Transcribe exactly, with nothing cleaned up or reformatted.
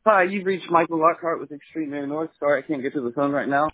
Hi, you've reached Michael Lockhart with Extreme Air North. Sorry I can't get to the phone right now.